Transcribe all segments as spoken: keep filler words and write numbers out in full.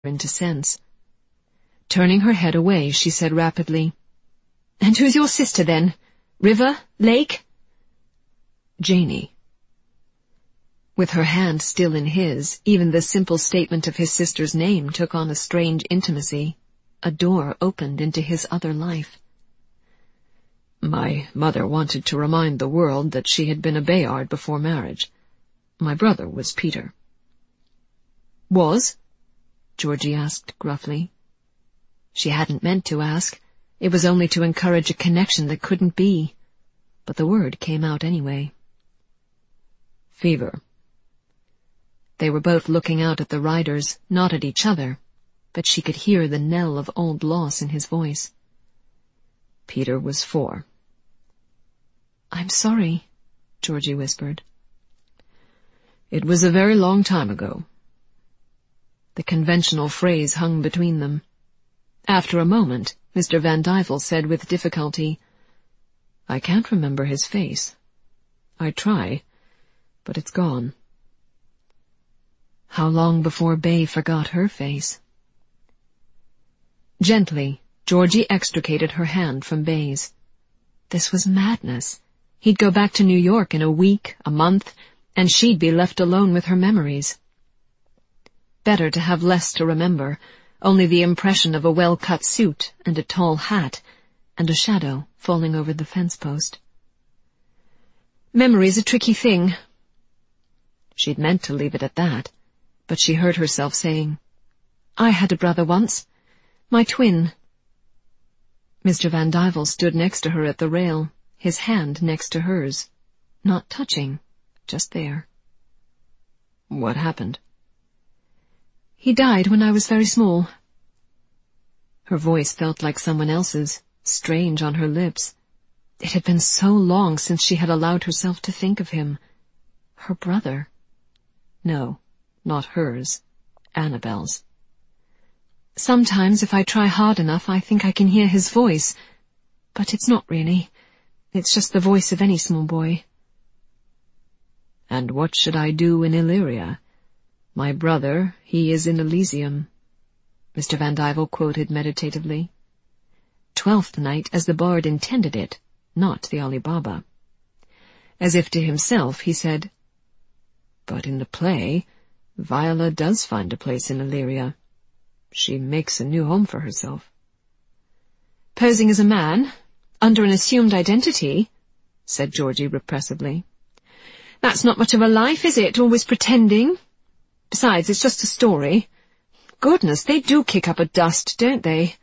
into sense. Turning her head away, she said rapidly, "And who's your sister, then? River? Lake?" "Janie." With her hand still in his, even the simple statement of his sister's name took on a strange intimacy. A door opened into his other life. "My mother wanted to remind the world that she had been a Bayard before marriage. My brother was Peter." "Was?" Georgie asked gruffly. She hadn't meant to ask. It was only to encourage a connection that couldn't be. But the word came out anyway. "Fever." They were both looking out at the riders, not at each other, but she could hear the knell of old loss in his voice. "Peter was four." "I'm sorry," Georgie whispered. "It was a very long time ago." The conventional phrase hung between them. After a moment, Mister Van Duyvel said with difficulty, "I can't remember his face. I try, but it's gone." How long before Bay forgot her face? Gently, Georgie extricated her hand from Bay's. This was madness. He'd go back to New York in a week, a month, and she'd be left alone with her memories. Better to have less to remember, only the impression of a well-cut suit and a tall hat, and a shadow falling over the fence post. Memory's a tricky thing. She'd meant to leave it at that, but she heard herself saying, "I had a brother once. My twin." Mister Van Duyvel stood next to her at the rail, his hand next to hers, not touching, just there. "What happened?" "He died when I was very small." Her voice felt like someone else's, strange on her lips. It had been so long since she had allowed herself to think of him. Her brother. No, not hers. Annabelle's. "Sometimes if I try hard enough I think I can hear his voice, but it's not really. It's just the voice of any small boy." "And what should I do in Illyria? My brother, he is in Elysium," Mister Van Duyvel quoted meditatively. Twelfth night as the bard intended it, not the Ali Baba. As if to himself, he said, "But in the play, Viola does find a place in Illyria. She makes a new home for herself." "Posing as a man, under an assumed identity," said Georgie repressively. "That's not much of a life, is it, always pretending? Besides, it's just a story. Goodness, they do kick up a dust, don't they?"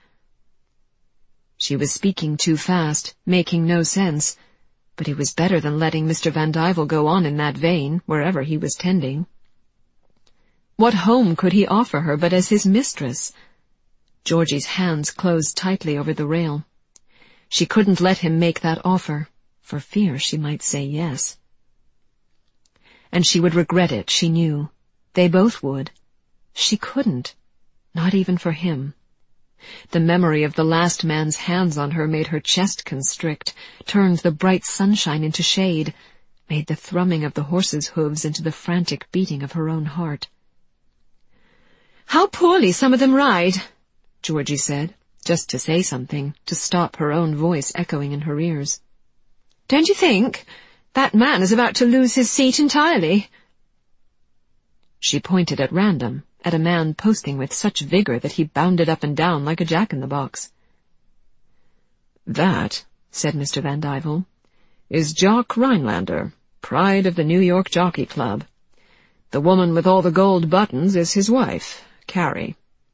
She was speaking too fast, making no sense, but it was better than letting Mister Van Duyvel go on in that vein, wherever he was tending. What home could he offer her but as his mistress? Georgie's hands closed tightly over the rail. She couldn't let him make that offer, for fear she might say yes. And she would regret it, she knew. They both would. She couldn't, not even for him. The memory of the last man's hands on her made her chest constrict, turned the bright sunshine into shade, made the thrumming of the horse's hooves into the frantic beating of her own heart. "How poorly some of them ride," Georgie said, just to say something, to stop her own voice echoing in her ears. "Don't you think? That man is about to lose his seat entirely." She pointed at random, at a man posting with such vigor that he bounded up and down like a jack-in-the-box. "That," said Mister Van Duyvel, "is Jock Rhinelander, pride of the New York Jockey Club. The woman with all the gold buttons is his wife, Carrie."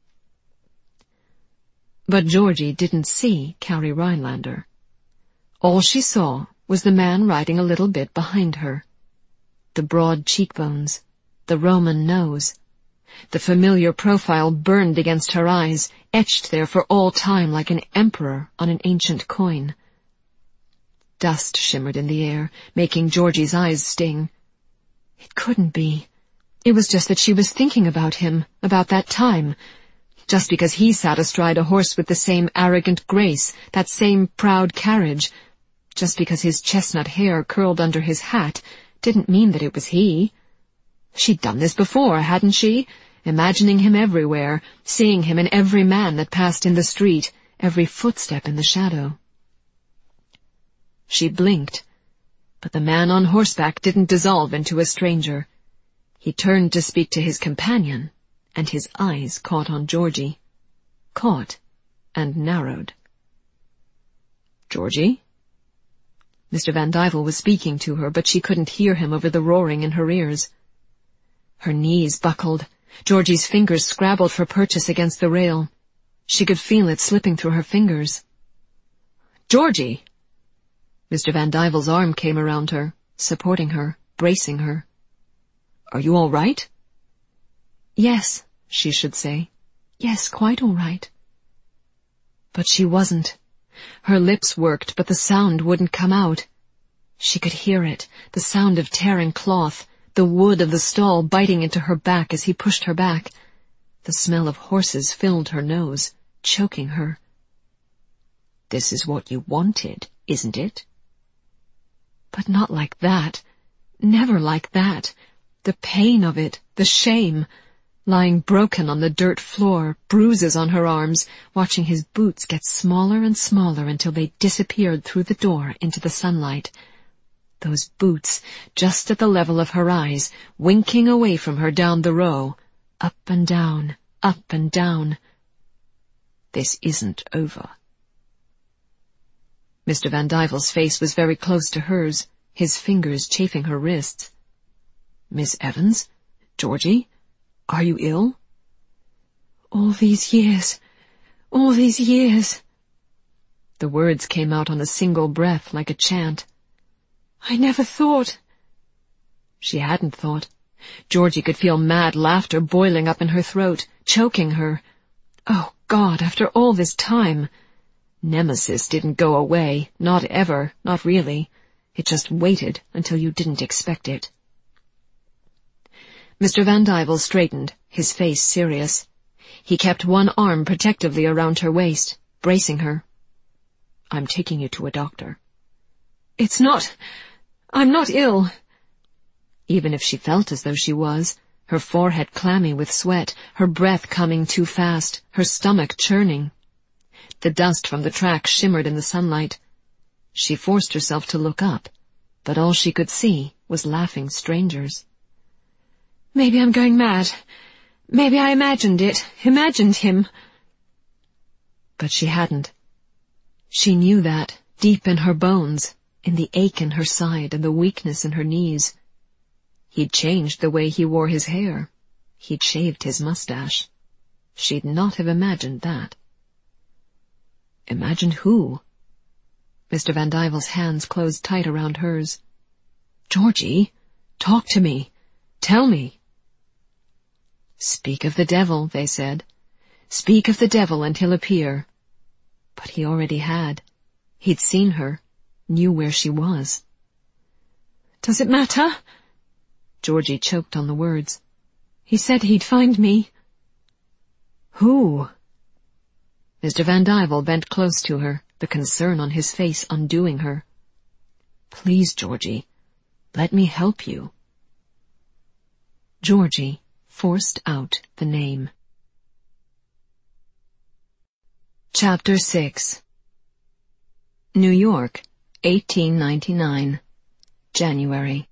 But Georgie didn't see Carrie Rhinelander. All she saw was the man riding a little bit behind her. The broad cheekbones, the Roman nose. The familiar profile burned against her eyes, etched there for all time like an emperor on an ancient coin. Dust shimmered in the air, making Georgie's eyes sting. It couldn't be. It was just that she was thinking about him, about that time. Just because he sat astride a horse with the same arrogant grace, that same proud carriage, just because his chestnut hair curled under his hat, didn't mean that it was he. She'd done this before, hadn't she? imagining him everywhere, seeing him in every man that passed in the street, every footstep in the shadow. She blinked, but the man on horseback didn't dissolve into a stranger. He turned to speak to his companion, and his eyes caught on Georgie. Caught and narrowed. "Georgie?" Mister Van Duyvel was speaking to her, but she couldn't hear him over the roaring in her ears. Her knees buckled. Georgie's fingers scrabbled for purchase against the rail. She could feel it slipping through her fingers. "Georgie!" Mister Van Duyvel's arm came around her, supporting her, bracing her. "Are you all right?" Yes, she should say. Yes, quite all right. But she wasn't. Her lips worked, but the sound wouldn't come out. She could hear it, the sound of tearing cloth, the wood of the stall biting into her back as he pushed her back. The smell of horses filled her nose, choking her. "This is what you wanted, isn't it?" But not like that. Never like that. The pain of it, the shame. Lying broken on the dirt floor, bruises on her arms, watching his boots get smaller and smaller until they disappeared through the door into the sunlight. Those boots, just at the level of her eyes, winking away from her down the row, up and down, up and down. This isn't over. Mister Van Duyvel's face was very close to hers, his fingers chafing her wrists. "Miss Evans? Georgie? Are you ill?" "All these years, all these years." The words came out on a single breath like a chant. "I never thought." She hadn't thought. Georgie could feel mad laughter boiling up in her throat, choking her. Oh, God, after all this time. Nemesis didn't go away, not ever, not really. It just waited until you didn't expect it. Mister Van Duyvel straightened, his face serious. He kept one arm protectively around her waist, bracing her. "I'm taking you to a doctor." "It's not... I'm not ill." Even if she felt as though she was, her forehead clammy with sweat, her breath coming too fast, her stomach churning. The dust from the track shimmered in the sunlight. She forced herself to look up, but all she could see was laughing strangers. "Maybe I'm going mad. Maybe I imagined it, imagined him." But she hadn't. She knew that, deep in her bones, in the ache in her side and the weakness in her knees. He'd changed the way he wore his hair. He'd shaved his mustache. She'd not have imagined that. Imagined who? Mister Van Duyvel's hands closed tight around hers. "Georgie, talk to me. Tell me." "Speak of the devil," they said. "Speak of the devil and he'll appear." But he already had. He'd seen her, knew where she was. "Does it matter?" Georgie choked on the words. "He said he'd find me." "Who?" Mister Van Duyvel bent close to her, the concern on his face undoing her. "Please, Georgie, let me help you." Georgie forced out the name. Chapter six. New York, eighteen ninety-nine. January.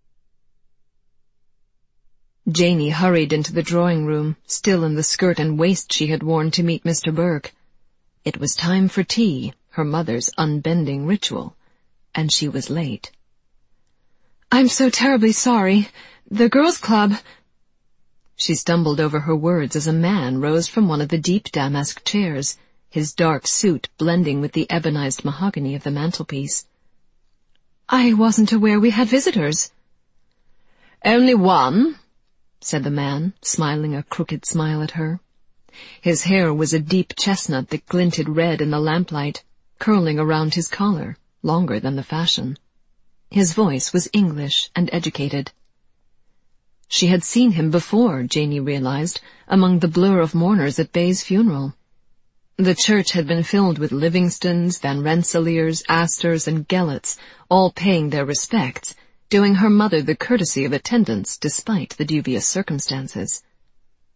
Janey hurried into the drawing-room, still in the skirt and waist she had worn to meet Mister Burke. It was time for tea, her mother's unbending ritual, and she was late. "I'm so terribly sorry. The girls' club—" She stumbled over her words as a man rose from one of the deep damask chairs, his dark suit blending with the ebonized mahogany of the mantelpiece. "I wasn't aware we had visitors." "Only one," said the man, smiling a crooked smile at her. His hair was a deep chestnut that glinted red in the lamplight, curling around his collar, longer than the fashion. His voice was English and educated. She had seen him before, Janey realized, among the blur of mourners at Bay's funeral. The church had been filled with Livingstons, Van Rensselaers, Astors, and Gellets, all paying their respects, doing her mother the courtesy of attendance despite the dubious circumstances.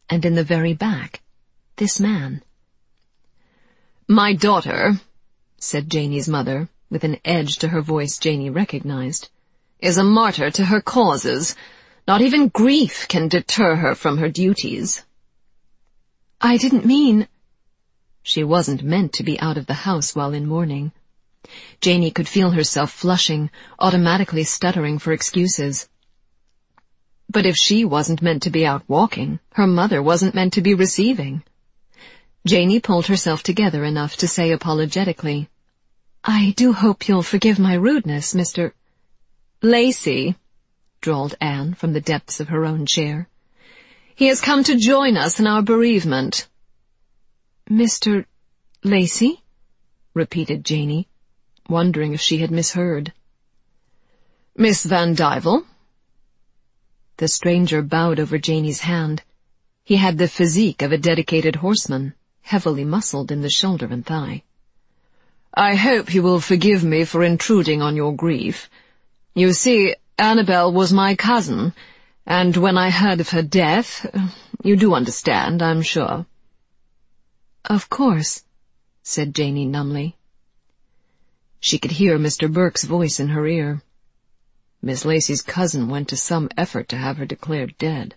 and in the very back, this man. "My daughter," said Janey's mother, with an edge to her voice Janey recognized, "is a martyr to her causes. Not even grief can deter her from her duties." "I didn't mean—" She wasn't meant to be out of the house while in mourning. Janey could feel herself flushing, automatically stuttering for excuses. But if she wasn't meant to be out walking, her mother wasn't meant to be receiving. Janey pulled herself together enough to say apologetically, "I do hope you'll forgive my rudeness, Mister "Lacey," drawled Anne from the depths of her own chair. "He has come to join us in our bereavement." "Mister Lacey?" repeated Janey, wondering if she had misheard. "Miss Van Dyvel." The stranger bowed over Janey's hand. He had the physique of a dedicated horseman, heavily muscled in the shoulder and thigh. "I hope you will forgive me for intruding on your grief. You see, Annabel was my cousin, and when I heard of her death, you do understand, I'm sure." "Of course," said Janey numbly. She could hear Mister Burke's voice in her ear. Miss Lacey's cousin went to some effort to have her declared dead.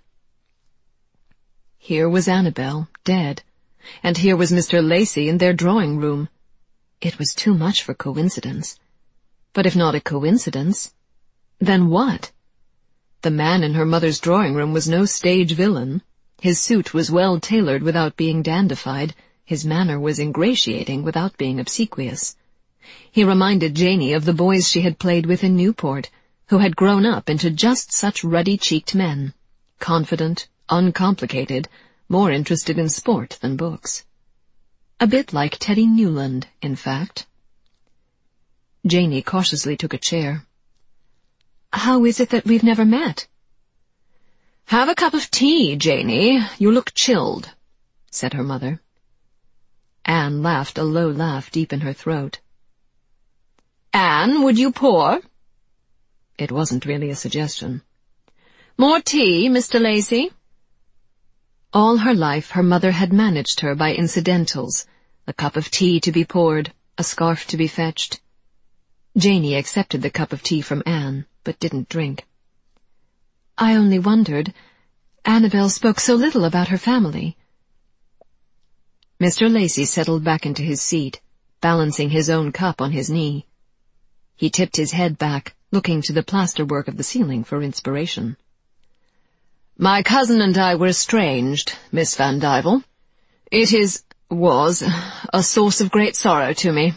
Here was Annabel, dead, and here was Mister Lacey in their drawing-room. It was too much for coincidence. But if not a coincidence, then what? The man in her mother's drawing-room was no stage villain. His suit was well tailored without being dandified. His manner was ingratiating without being obsequious. He reminded Janey of the boys she had played with in Newport, who had grown up into just such ruddy-cheeked men, confident, uncomplicated, more interested in sport than books. A bit like Teddy Newland, in fact. Janey cautiously took a chair. "How is it that we've never met?" "Have a cup of tea, Janey. You look chilled," said her mother. Anne laughed a low laugh deep in her throat. "Anne, would you pour?" It wasn't really a suggestion. "More tea, Mister Lacey?" All her life her mother had managed her by incidentals, a cup of tea to be poured, a scarf to be fetched. Janey accepted the cup of tea from Anne, but didn't drink. "I only wondered. Annabel spoke so little about her family." Mister Lacey settled back into his seat, balancing his own cup on his knee. He tipped his head back, looking to the plasterwork of the ceiling for inspiration. "My cousin and I were estranged, Miss Van Dyvel. It is, was, a source of great sorrow to me."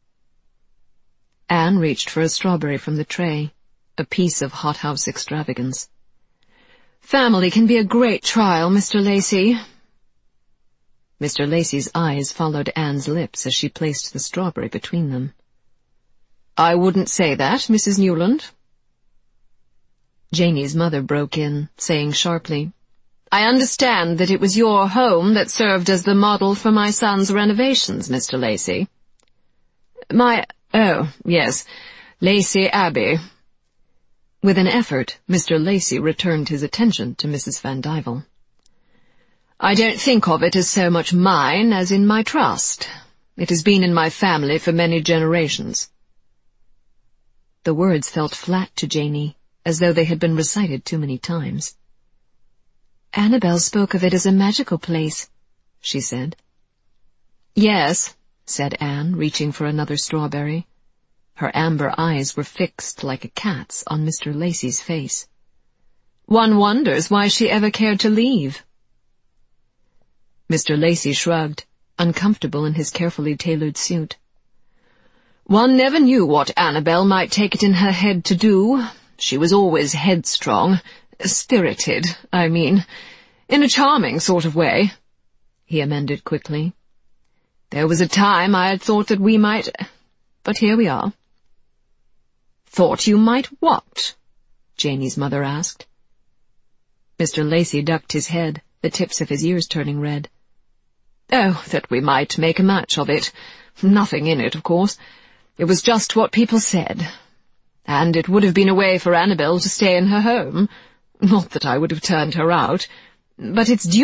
Anne reached for a strawberry from the tray, a piece of hothouse extravagance. "Family can be a great trial, Mister Lacey." Mister Lacey's eyes followed Anne's lips as she placed the strawberry between them. "I wouldn't say that, Missus Newland." Janey's mother broke in, saying sharply, "I understand that it was your home that served as the model for my son's renovations, Mister Lacey." "My, oh, yes, Lacey Abbey." With an effort, Mister Lacey returned his attention to Missus Van Dyvel. "I don't think of it as so much mine as in my trust. It has been in my family for many generations." The words felt flat to Janey, as though they had been recited too many times. "Annabel spoke of it as a magical place," she said. "Yes," said Anne, reaching for another strawberry. Her amber eyes were fixed like a cat's on Mister Lacey's face. "One wonders why she ever cared to leave." Mister Lacey shrugged, uncomfortable in his carefully tailored suit. "One never knew what Annabel might take it in her head to do. She was always headstrong, spirited, I mean, in a charming sort of way," he amended quickly. "There was a time I had thought that we might, but here we are." "Thought you might what?" Janey's mother asked. Mister Lacey ducked his head, the tips of his ears turning red. "Oh, that we might make a match of it. Nothing in it, of course. It was just what people said. And it would have been a way for Annabel to stay in her home. Not that I would have turned her out. But it's deuced—"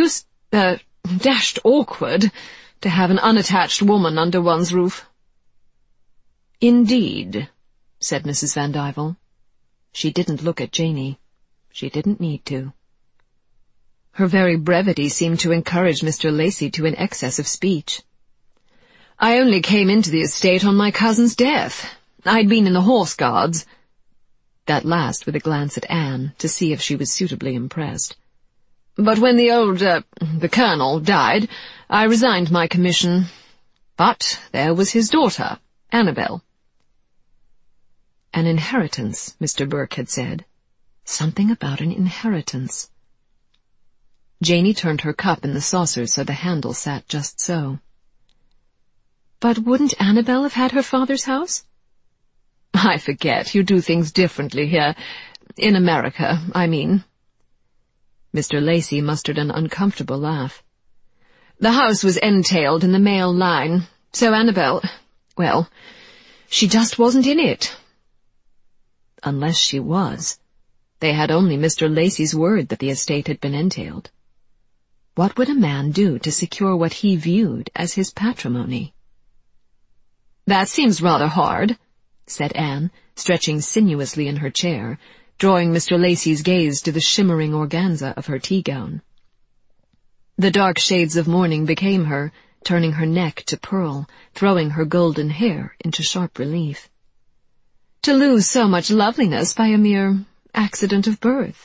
Uh, dashed awkward to have an unattached woman under one's roof." "Indeed," said Missus Van Dyvel. She didn't look at Janey. She didn't need to. Her very brevity seemed to encourage Mister Lacy to an excess of speech. "I only came into the estate on my cousin's death. I'd been in the Horse Guards." That last with a glance at Anne, to see if she was suitably impressed. "But when the old, uh, the Colonel died, I resigned my commission. But there was his daughter, Annabel." An inheritance, Mister Burke had said. Something about an inheritance. Janey turned her cup in the saucer so the handle sat just so. "But wouldn't Annabel have had her father's house?" "I forget. You do things differently here. In America, I mean." Mister Lacy mustered an uncomfortable laugh. "The house was entailed in the male line, so Annabel, well, she just wasn't in it." Unless she was. They had only Mister Lacy's word that the estate had been entailed. What would a man do to secure what he viewed as his patrimony? "That seems rather hard," said Anne, stretching sinuously in her chair, drawing Mister Lacy's gaze to the shimmering organza of her tea-gown. The dark shades of mourning became her, turning her neck to pearl, throwing her golden hair into sharp relief. To lose so much loveliness by a mere accident of birth.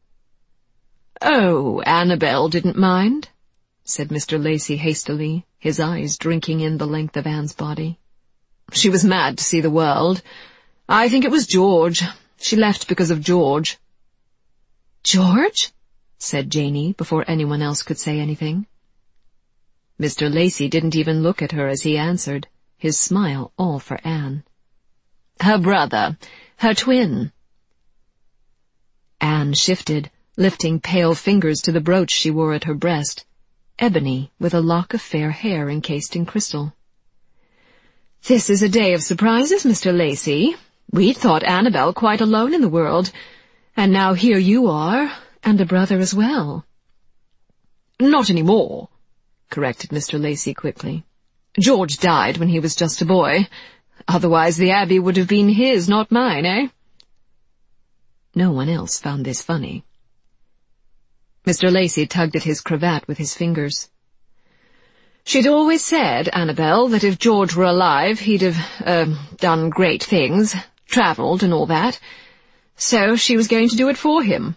"Oh, Annabel didn't mind," said Mister Lacy hastily, his eyes drinking in the length of Anne's body. "She was mad to see the world. I think it was George. She left because of George." "George?" said Janey before anyone else could say anything. Mister Lacy didn't even look at her as he answered, his smile all for Anne. "Her brother, her twin." Anne shifted, lifting pale fingers to the brooch she wore at her breast, ebony with a lock of fair hair encased in crystal. "This is a day of surprises, Mister Lacy. We'd thought Annabel quite alone in the world, and now here you are, and a brother as well." "Not any more," corrected Mister Lacy quickly. "George died when he was just a boy. Otherwise the Abbey would have been his, not mine, eh?" No one else found this funny. Mister Lacy tugged at his cravat with his fingers. "She'd always said, Annabel, that if George were alive he'd have, er, uh, done great things, travelled and all that. So she was going to do it for him."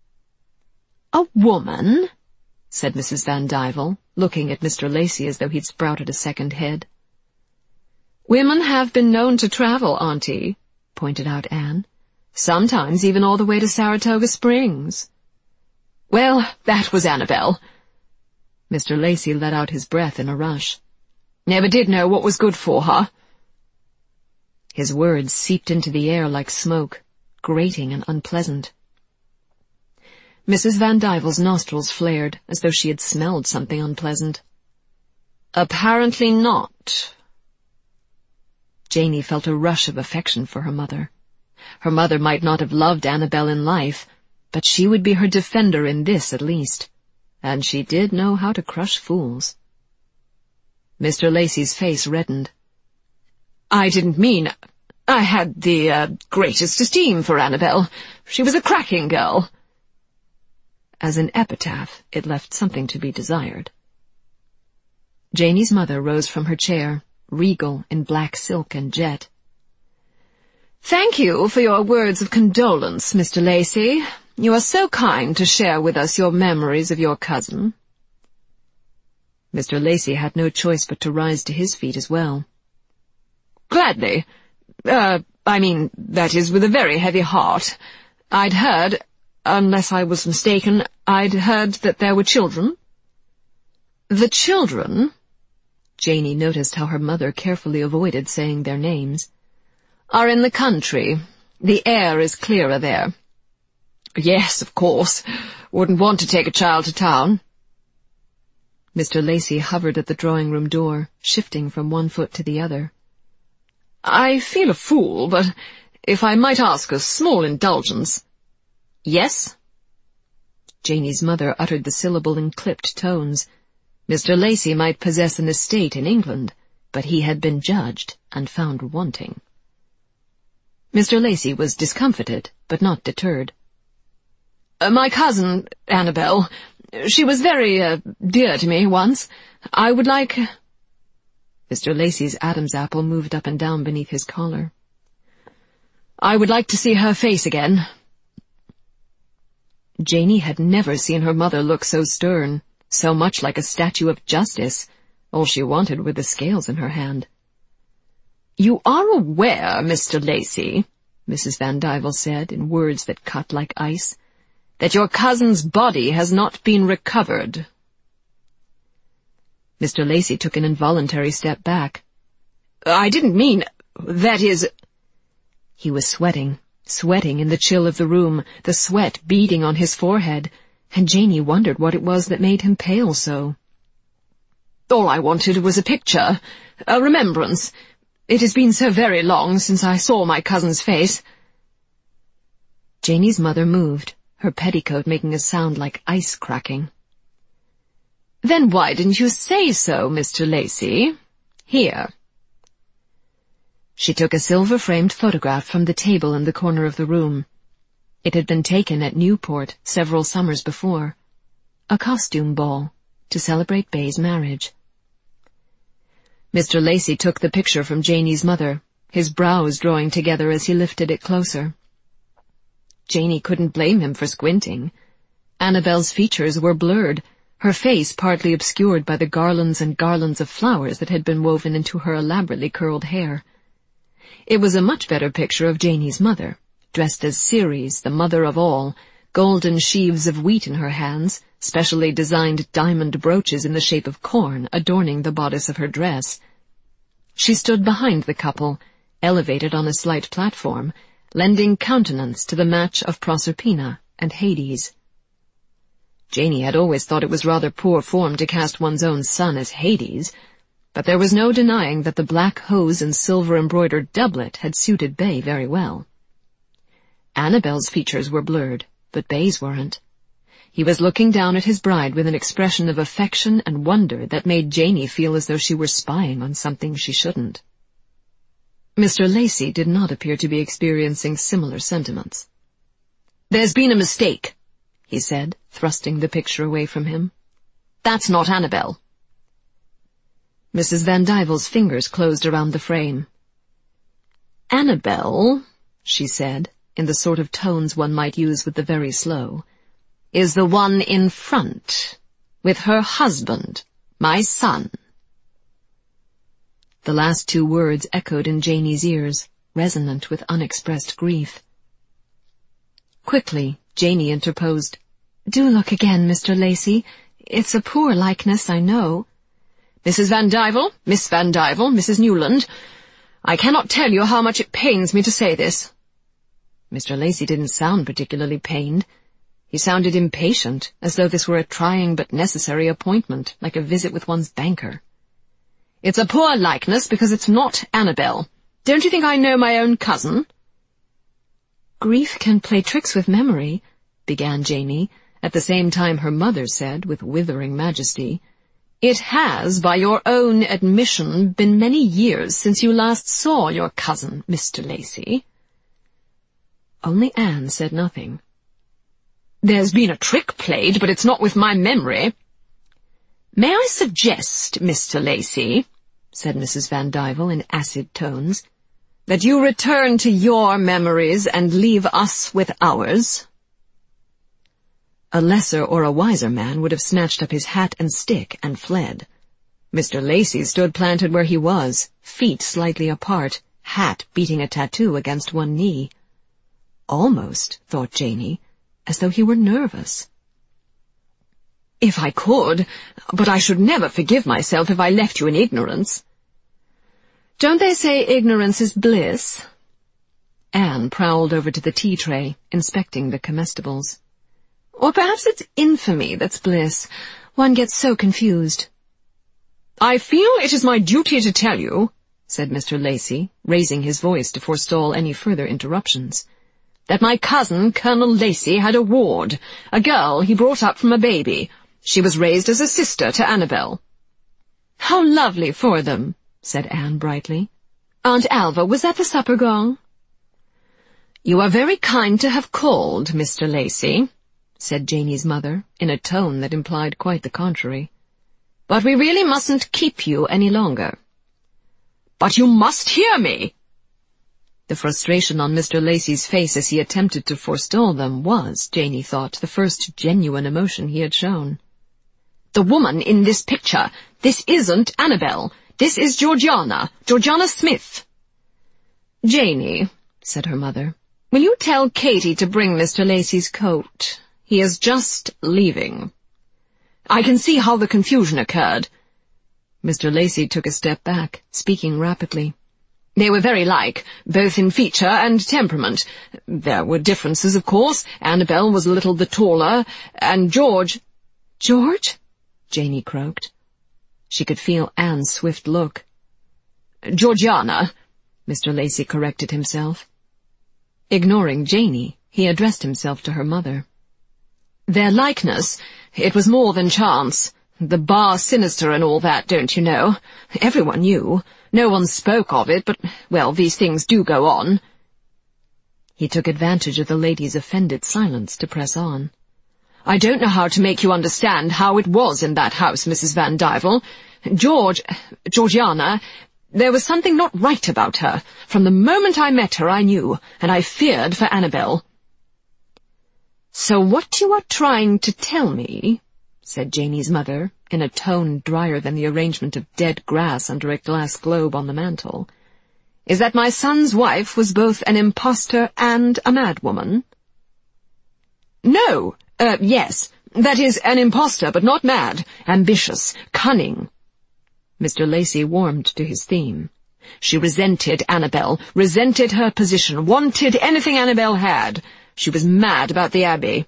"A woman?" said Missus Van Dyvel, looking at Mister Lacy as though he'd sprouted a second head. "Women have been known to travel, Auntie," pointed out Anne. "Sometimes even all the way to Saratoga Springs." "Well, that was Annabel." Mister Lacy let out his breath in a rush. "Never did know what was good for her." His words seeped into the air like smoke, grating and unpleasant. Missus Van Dyvel's nostrils flared, as though she had smelled something unpleasant. "Apparently not." Janey felt a rush of affection for her mother. Her mother might not have loved Annabel in life, but she would be her defender in this at least, and she did know how to crush fools. Mister Lacy's face reddened. "I didn't mean... I had the, uh, greatest esteem for Annabel. She was a cracking girl." As an epitaph, it left something to be desired. Janey's mother rose from her chair, regal in black silk and jet. "Thank you for your words of condolence, Mister Lacy. You are so kind to share with us your memories of your cousin." Mister Lacy had no choice but to rise to his feet as well. "Gladly. Uh, I mean, that is, with a very heavy heart. I'd heard, unless I was mistaken, I'd heard that there were children." "The children?" Janey noticed how her mother carefully avoided saying their names. "Are in the country. The air is clearer there." "Yes, of course. Wouldn't want to take a child to town." Mister Lacy hovered at the drawing-room door, shifting from one foot to the other. "I feel a fool, but if I might ask a small indulgence." "Yes?" Janie's mother uttered the syllable in clipped tones. Mister Lacy might possess an estate in England, but he had been judged and found wanting. Mister Lacy was discomfited, but not deterred. Uh, my cousin, Annabel, she was very, uh, dear to me once. I would like— Mister Lacy's Adam's apple moved up and down beneath his collar. I would like to see her face again. Janie had never seen her mother look so stern, so much like a statue of justice. All she wanted were the scales in her hand. You are aware, Mister Lacy, Missus Van Dyvel said in words that cut like ice, that your cousin's body has not been recovered. Mister Lacy took an involuntary step back. I didn't mean— that is— He was sweating, sweating in the chill of the room, the sweat beading on his forehead, and Janie wondered what it was that made him pale so. All I wanted was a picture, a remembrance. It has been so very long since I saw my cousin's face. Janie's mother moved, her petticoat making a sound like ice cracking. Then why didn't you say so, Mister Lacy? Here. She took a silver-framed photograph from the table in the corner of the room. It had been taken at Newport several summers before. A costume ball, to celebrate Bay's marriage. Mister Lacy took the picture from Janie's mother, his brows drawing together as he lifted it closer. Janie couldn't blame him for squinting. Annabel's features were blurred, her face partly obscured by the garlands and garlands of flowers that had been woven into her elaborately curled hair. It was a much better picture of Janie's mother, dressed as Ceres, the mother of all, golden sheaves of wheat in her hands, specially designed diamond brooches in the shape of corn adorning the bodice of her dress. She stood behind the couple, elevated on a slight platform, lending countenance to the match of Proserpina and Hades. Janie had always thought it was rather poor form to cast one's own son as Hades, but there was no denying that the black hose and silver-embroidered doublet had suited Bay very well. Annabel's features were blurred, but Bay's weren't. He was looking down at his bride with an expression of affection and wonder that made Janie feel as though she were spying on something she shouldn't. Mister Lacy did not appear to be experiencing similar sentiments. There's been a mistake, he said, thrusting the picture away from him. That's not Annabel. Missus Van Dyvel's fingers closed around the frame. Annabel, she said, in the sort of tones one might use with the very slow, is the one in front, with her husband, my son. The last two words echoed in Janie's ears, resonant with unexpressed grief. Quickly, Janie interposed. Do look again, Mister Lacy. It's a poor likeness, I know. Missus Van Dyvel, Miss Van Dyvel, Missus Newland, I cannot tell you how much it pains me to say this. Mister Lacy didn't sound particularly pained. He sounded impatient, as though this were a trying but necessary appointment, like a visit with one's banker. It's a poor likeness because it's not Annabel. Don't you think I know my own cousin? Grief can play tricks with memory, began Janie, at the same time her mother said, with withering majesty, It has, by your own admission, been many years since you last saw your cousin, Mister Lacy. Only Anne said nothing. There's been a trick played, but it's not with my memory. May I suggest, Mister Lacy, said Missus Van Dyvel in acid tones, that you return to your memories and leave us with ours? A lesser or a wiser man would have snatched up his hat and stick and fled. Mister Lacy stood planted where he was, feet slightly apart, hat beating a tattoo against one knee. Almost, thought Janie, as though he were nervous. If I could, but I should never forgive myself if I left you in ignorance. Don't they say ignorance is bliss? Anne prowled over to the tea tray, inspecting the comestibles. Or perhaps it's infamy that's bliss. One gets so confused. I feel it is my duty to tell you, said Mister Lacy, raising his voice to forestall any further interruptions, that my cousin, Colonel Lacey, had a ward, a girl he brought up from a baby. She was raised as a sister to Annabel." "How lovely for them," said Anne brightly. "Aunt Alva, was that the supper gong?" "You are very kind to have called, Mister Lacey," said Janey's mother, in a tone that implied quite the contrary. "But we really mustn't keep you any longer." "But you must hear me!" The frustration on Mister Lacey's face as he attempted to forestall them was, Janey thought, the first genuine emotion he had shown. "The woman in this picture, this isn't Annabel. This is Georgiana, Georgiana Smith." "Janey," said her mother, "will you tell Katie to bring Mister Lacey's coat? He is just leaving." "I can see how the confusion occurred." Mister Lacey took a step back, speaking rapidly. "They were very like, both in feature and temperament. There were differences, of course. Annabel was a little the taller, and George—" "George?" Janey croaked. She could feel Anne's swift look. "Georgiana," Mister Lacey corrected himself. Ignoring Janey, he addressed himself to her mother. "Their likeness, it was more than chance. The bar sinister and all that, don't you know? Everyone knew. No one spoke of it, but, well, these things do go on." He took advantage of the lady's offended silence to press on. "I don't know how to make you understand how it was in that house, Missus Van Dyvel. George, Georgiana, there was something not right about her. From the moment I met her I knew, and I feared for Annabel." "So what you are trying to tell me," said Janey's mother, in a tone drier than the arrangement of dead grass under a glass globe on the mantel, "is that my son's wife was both an impostor and a madwoman?" "No, uh, yes, that is, an impostor, but not mad, ambitious, cunning." Mister Lacey warmed to his theme. "She resented Annabel, resented her position, wanted anything Annabel had. She was mad about the Abbey."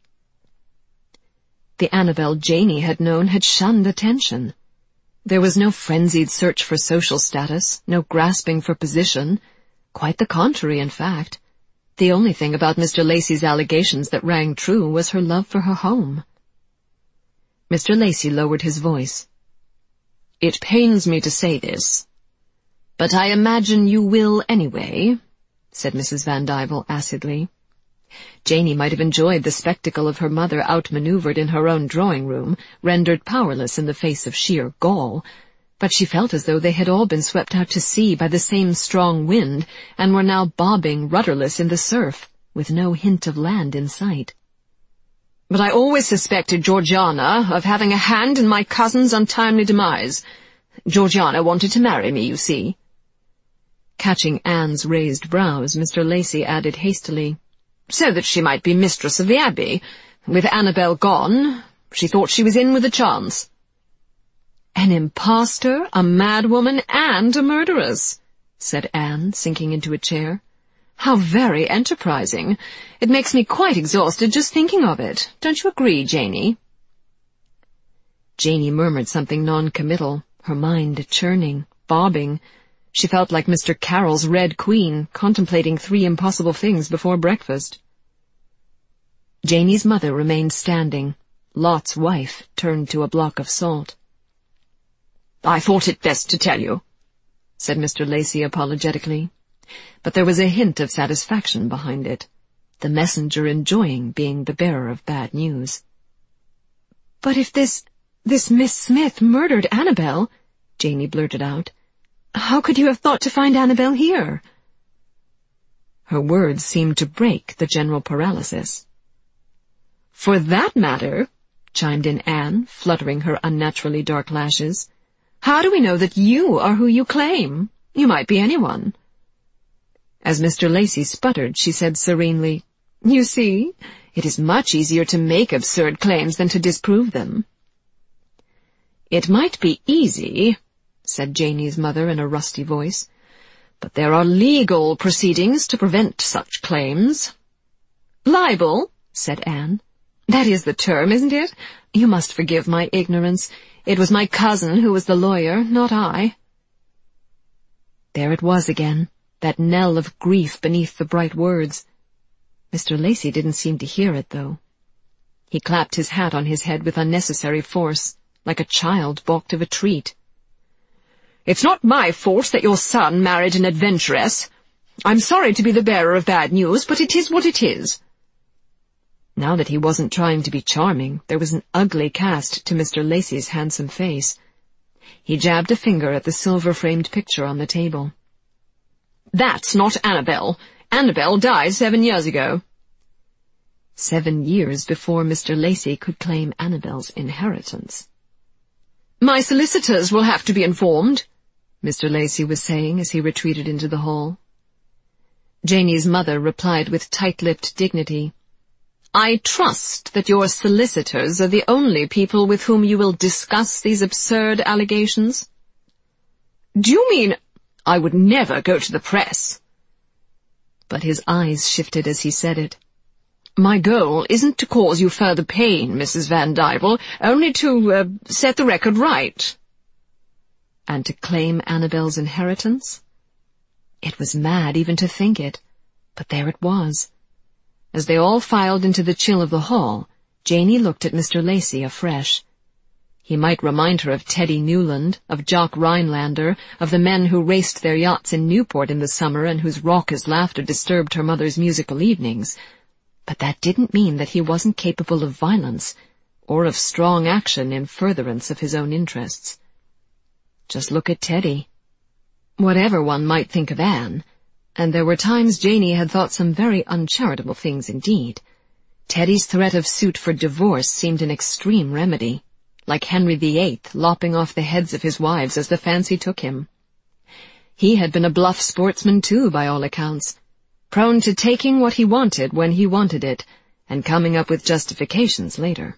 The Annabel Janey had known had shunned attention. There was no frenzied search for social status, no grasping for position. Quite the contrary, in fact. The only thing about Mister Lacey's allegations that rang true was her love for her home. Mister Lacey lowered his voice. "It pains me to say this, but I imagine you will anyway," said Missus Van Dyvel acidly. Janey might have enjoyed the spectacle of her mother outmaneuvered in her own drawing-room, rendered powerless in the face of sheer gall, but she felt as though they had all been swept out to sea by the same strong wind, and were now bobbing rudderless in the surf, with no hint of land in sight. "But I always suspected Georgiana of having a hand in my cousin's untimely demise. Georgiana wanted to marry me, you see." Catching Anne's raised brows, Mister Lacey added hastily, "So that she might be mistress of the Abbey. With Annabel gone, she thought she was in with a chance." "An impostor, a madwoman, and a murderess," said Anne, sinking into a chair. "How very enterprising. It makes me quite exhausted just thinking of it. Don't you agree, Janey?" Janey murmured something non-committal, her mind churning, bobbing. She felt like Mister Carroll's Red Queen, contemplating three impossible things before breakfast. Janey's mother remained standing. Lot's wife turned to a block of salt. "I thought it best to tell you," said Mister Lacey apologetically, but there was a hint of satisfaction behind it, the messenger enjoying being the bearer of bad news. "But if this, this Miss Smith murdered Annabel," Janey blurted out, "how could you have thought to find Annabel here?" Her words seemed to break the general paralysis. "For that matter," chimed in Anne, fluttering her unnaturally dark lashes, "how do we know that you are who you claim? You might be anyone." As Mister Lacey sputtered, she said serenely, "You see, it is much easier to make absurd claims than to disprove them." "It might be easy," said Janey's mother in a rusty voice, "but there are legal proceedings to prevent such claims." "Libel," said Anne. "That is the term, isn't it? You must forgive my ignorance. It was my cousin who was the lawyer, not I." There it was again, that knell of grief beneath the bright words. Mister Lacy didn't seem to hear it, though. He clapped his hat on his head with unnecessary force, like a child balked of a treat. "It's not my fault that your son married an adventuress. I'm sorry to be the bearer of bad news, but it is what it is." Now that he wasn't trying to be charming, there was an ugly cast to Mister Lacy's handsome face. He jabbed a finger at the silver-framed picture on the table. "That's not Annabel. Annabel died seven years ago." Seven years before Mister Lacy could claim Annabel's inheritance. "My solicitors will have to be informed," Mister Lacy was saying as he retreated into the hall. Janie's mother replied with tight-lipped dignity, "I trust that your solicitors are the only people with whom you will discuss these absurd allegations." "Do you mean I would never go to the press?" But his eyes shifted as he said it. "My goal isn't to cause you further pain, Missus Van Dyvel, only to, uh, set the record right." And to claim Annabel's inheritance? It was mad even to think it, but there it was. As they all filed into the chill of the hall, Janie looked at Mister Lacy afresh. He might remind her of Teddy Newland, of Jock Rhinelander, of the men who raced their yachts in Newport in the summer and whose raucous laughter disturbed her mother's musical evenings. But that didn't mean that he wasn't capable of violence, or of strong action in furtherance of his own interests. Just look at Teddy. Whatever one might think of Anne, and there were times Janie had thought some very uncharitable things indeed, Teddy's threat of suit for divorce seemed an extreme remedy, like Henry the Eighth lopping off the heads of his wives as the fancy took him. He had been a bluff sportsman too, by all accounts, prone to taking what he wanted when he wanted it, and coming up with justifications later.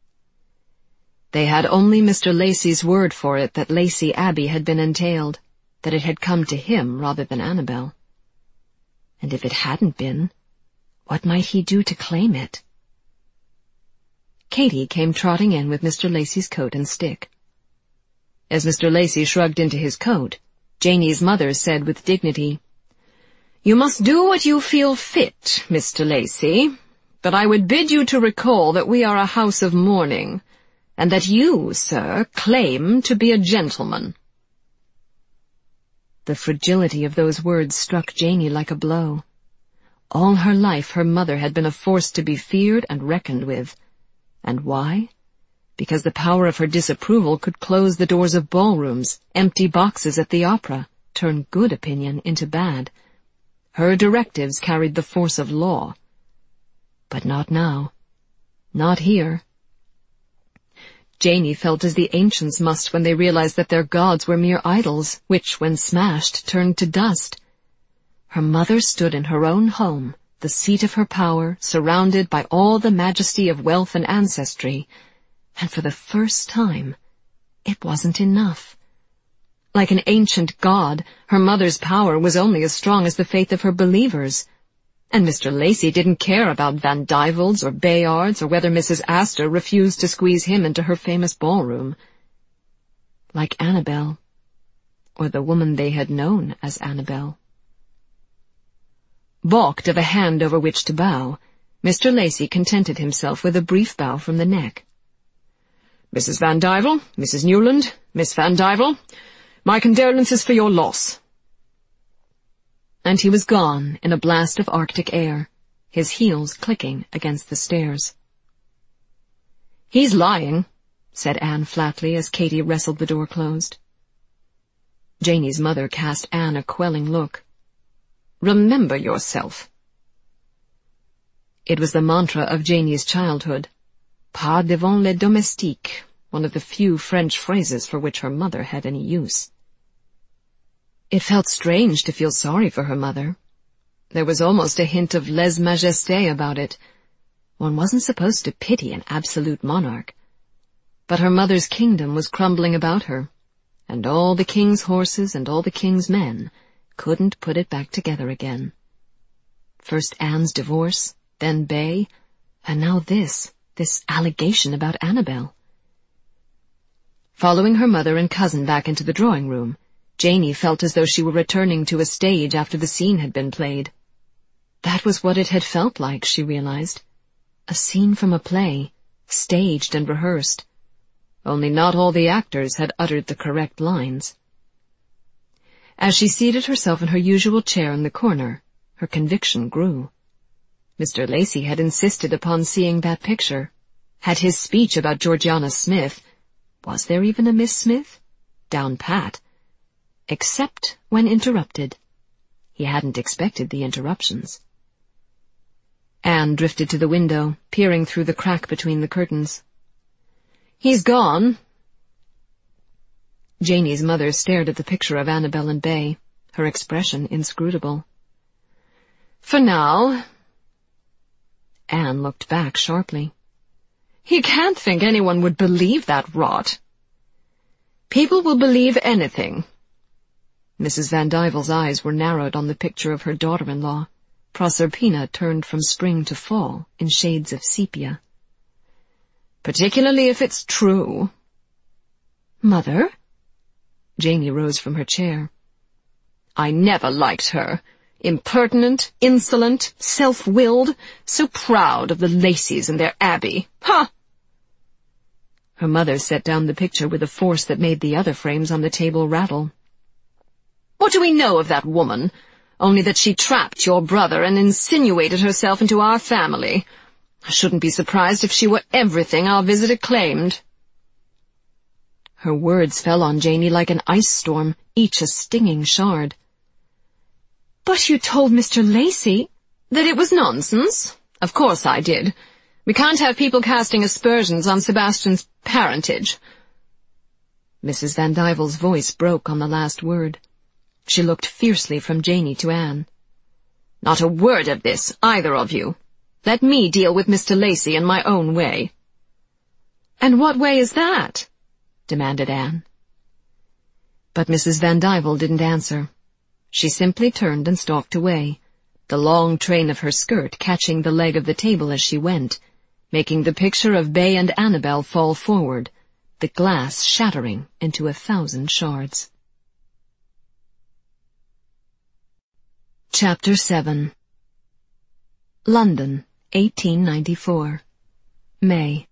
They had only Mister Lacy's word for it that Lacy Abbey had been entailed, that it had come to him rather than Annabel. And if it hadn't been, what might he do to claim it? Katy came trotting in with Mister Lacy's coat and stick. As Mister Lacy shrugged into his coat, Janie's mother said with dignity, "You must do what you feel fit, Mister Lacy, but I would bid you to recall that we are a house of mourning, and that you, sir, claim to be a gentleman." The fragility of those words struck Janie like a blow. All her life her mother had been a force to be feared and reckoned with. And why? Because the power of her disapproval could close the doors of ballrooms, empty boxes at the opera, turn good opinion into bad. Her directives carried the force of law. But not now. Not here. Janie felt as the ancients must when they realized that their gods were mere idols, which, when smashed, turned to dust. Her mother stood in her own home, the seat of her power, surrounded by all the majesty of wealth and ancestry, and for the first time, it wasn't enough. Like an ancient god, her mother's power was only as strong as the faith of her believers. And Mister Lacy didn't care about Van Dyvels or Bayards or whether Missus Astor refused to squeeze him into her famous ballroom. Like Annabel, or the woman they had known as Annabel. Balked of a hand over which to bow, Mister Lacy contented himself with a brief bow from the neck. "Missus Van Dyvel, Missus Newland, Miss Van Dyvel, my condolences for your loss." And he was gone in a blast of Arctic air, his heels clicking against the stairs. "He's lying," said Anne flatly as Katy wrestled the door closed. Janie's mother cast Anne a quelling look. "Remember yourself." It was the mantra of Janie's childhood, pas devant les domestiques, one of the few French phrases for which her mother had any use. It felt strange to feel sorry for her mother. There was almost a hint of lèse-majesté about it. One wasn't supposed to pity an absolute monarch. But her mother's kingdom was crumbling about her, and all the king's horses and all the king's men couldn't put it back together again. First Anne's divorce, then Bay, and now this, this allegation about Annabel. Following her mother and cousin back into the drawing room, Janie felt as though she were returning to a stage after the scene had been played. That was what it had felt like, she realized. A scene from a play, staged and rehearsed. Only not all the actors had uttered the correct lines. As she seated herself in her usual chair in the corner, her conviction grew. Mister Lacy had insisted upon seeing that picture. Had his speech about Georgiana Smith, was there even a Miss Smith? Down pat. Except when interrupted. He hadn't expected the interruptions. Anne drifted to the window, peering through the crack between the curtains. "He's gone." Janie's mother stared at the picture of Annabel and Bay, her expression inscrutable. "For now." Anne looked back sharply. "He can't think anyone would believe that rot." "People will believe anything." Missus Van Dival's eyes were narrowed on the picture of her daughter-in-law. Proserpina turned from spring to fall in shades of sepia. "Particularly if it's true." "Mother?" Janie rose from her chair. "I never liked her. Impertinent, insolent, self-willed, so proud of the Lacys and their abbey. Ha!" Her mother set down the picture with a force that made the other frames on the table rattle. "What do we know of that woman? Only that she trapped your brother and insinuated herself into our family. I shouldn't be surprised if she were everything our visitor claimed." Her words fell on Janie like an ice storm, each a stinging shard. "But you told Mister Lacy—" "That it was nonsense? Of course I did. We can't have people casting aspersions on Sebastian's parentage." Missus Van Dival's voice broke on the last word. She looked fiercely from Janie to Anne. "Not a word of this, either of you. Let me deal with Mister Lacy in my own way." "And what way is that?" demanded Anne. But Missus Van Dival didn't answer. She simply turned and stalked away, the long train of her skirt catching the leg of the table as she went, making the picture of Bay and Annabel fall forward, the glass shattering into a thousand shards. Chapter seven. London, eighteen ninety-four. May.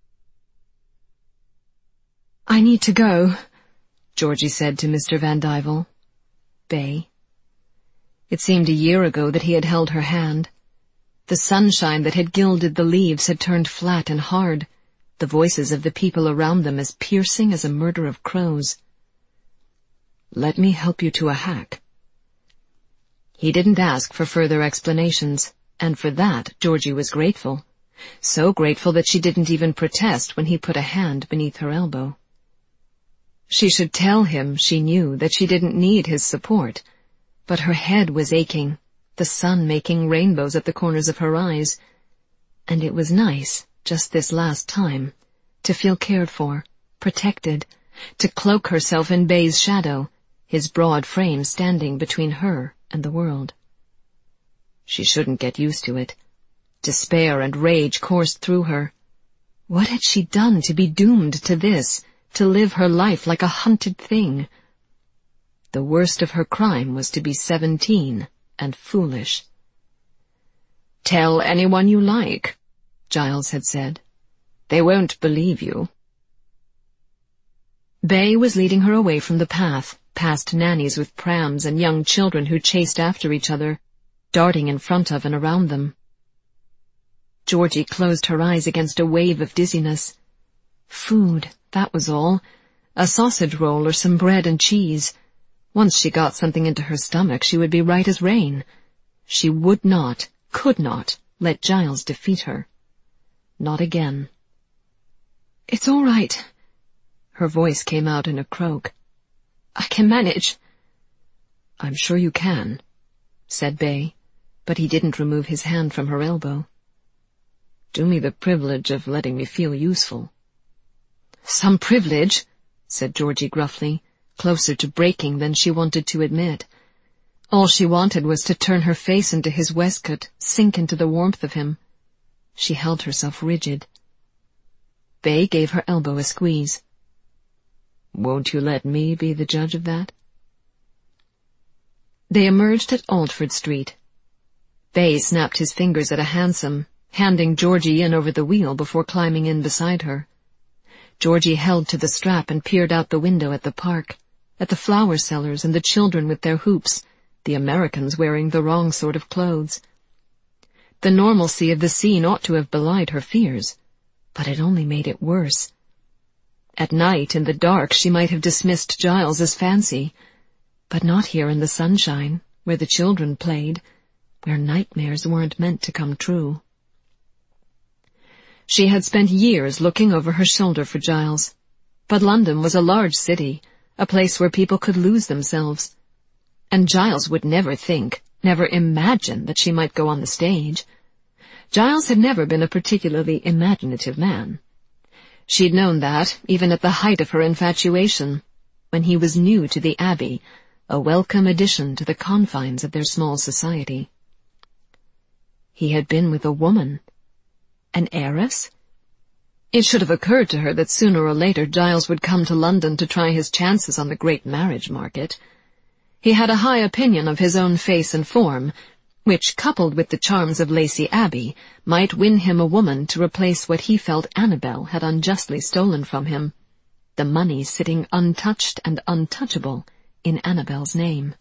"I need to go," Georgie said to Mister Van Dival. Bay. It seemed a year ago that he had held her hand. The sunshine that had gilded the leaves had turned flat and hard, the voices of the people around them as piercing as a murder of crows. "Let me help you to a hack." He didn't ask for further explanations, and for that Georgie was grateful. So grateful that she didn't even protest when he put a hand beneath her elbow. She should tell him, she knew, that she didn't need his support, but her head was aching, the sun making rainbows at the corners of her eyes, and it was nice, just this last time, to feel cared for, protected, to cloak herself in Bay's shadow, his broad frame standing between her and the world. She shouldn't get used to it. Despair and rage coursed through her. What had she done to be doomed to this, to live her life like a hunted thing? The worst of her crime was to be seventeen and foolish. "Tell anyone you like," Giles had said. "They won't believe you." Bay was leading her away from the path, past nannies with prams and young children who chased after each other, darting in front of and around them. Georgie closed her eyes against a wave of dizziness. Food, that was all. A sausage roll or some bread and cheese. Once she got something into her stomach, she would be right as rain. She would not, could not, let Giles defeat her. Not again. "It's all right." Her voice came out in a croak. "I can manage." "I'm sure you can," said Bay, but he didn't remove his hand from her elbow. "Do me the privilege of letting me feel useful." "Some privilege," said Georgie gruffly, closer to breaking than she wanted to admit. All she wanted was to turn her face into his waistcoat, sink into the warmth of him. She held herself rigid. Bay gave her elbow a squeeze. "Won't you let me be the judge of that?" They emerged at Aldford Street. Bay snapped his fingers at a hansom, handing Georgie in over the wheel before climbing in beside her. Georgie held to the strap and peered out the window at the park, at the flower sellers and the children with their hoops, the Americans wearing the wrong sort of clothes. The normalcy of the scene ought to have belied her fears, but it only made it worse. At night, in the dark, she might have dismissed Giles as fancy, but not here in the sunshine, where the children played, where nightmares weren't meant to come true. She had spent years looking over her shoulder for Giles, but London was a large city, a place where people could lose themselves. And Giles would never think, never imagine that she might go on the stage. Giles had never been a particularly imaginative man. She'd known that, even at the height of her infatuation, when he was new to the Abbey, a welcome addition to the confines of their small society. He had been with a woman. An heiress? It should have occurred to her that sooner or later Giles would come to London to try his chances on the great marriage market. He had a high opinion of his own face and form, which, coupled with the charms of Lacey Abbey, might win him a woman to replace what he felt Annabel had unjustly stolen from him, the money sitting untouched and untouchable in Annabel's name.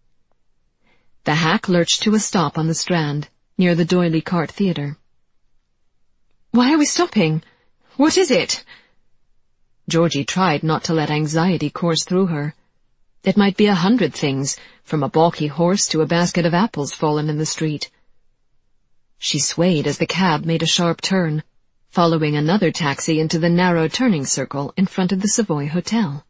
The hack lurched to a stop on the Strand, near the D'Oyly Carte Theatre. "Why are we stopping? What is it?" Georgie tried not to let anxiety course through her. It might be a hundred things, from a balky horse to a basket of apples fallen in the street. She swayed as the cab made a sharp turn, following another taxi into the narrow turning circle in front of the Savoy Hotel.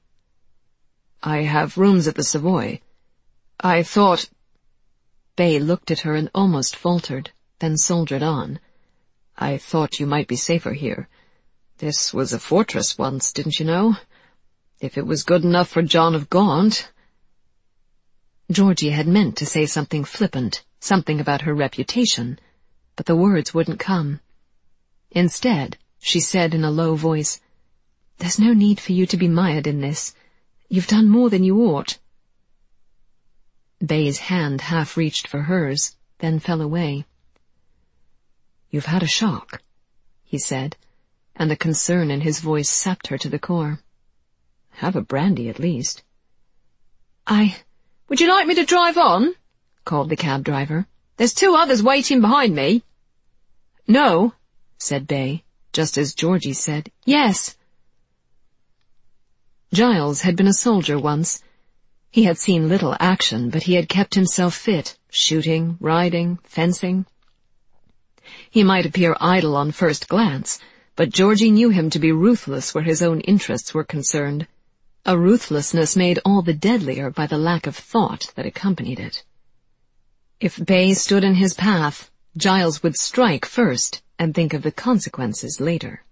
"I have rooms at the Savoy. I thought—" Bay looked at her and almost faltered, then soldiered on. "I thought you might be safer here. This was a fortress once, didn't you know? If it was good enough for John of Gaunt—" Georgie had meant to say something flippant, something about her reputation, but the words wouldn't come. Instead, she said in a low voice, "There's no need for you to be mired in this. You've done more than you ought." Bay's hand half reached for hers, then fell away. "You've had a shock," he said, and the concern in his voice sapped her to the core. "Have a brandy, at least." I... "Would you like me to drive on?" called the cab driver. "There's two others waiting behind me." "No," said Bay, just as Georgie said, "Yes." Giles had been a soldier once. He had seen little action, but he had kept himself fit, shooting, riding, fencing. He might appear idle on first glance, but Georgie knew him to be ruthless where his own interests were concerned, a ruthlessness made all the deadlier by the lack of thought that accompanied it. If Bay stood in his path, Giles would strike first and think of the consequences later.